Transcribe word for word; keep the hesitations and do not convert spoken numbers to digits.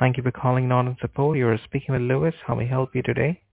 Thank you for calling Northern Support. You are speaking with Lewis. How may I help you today?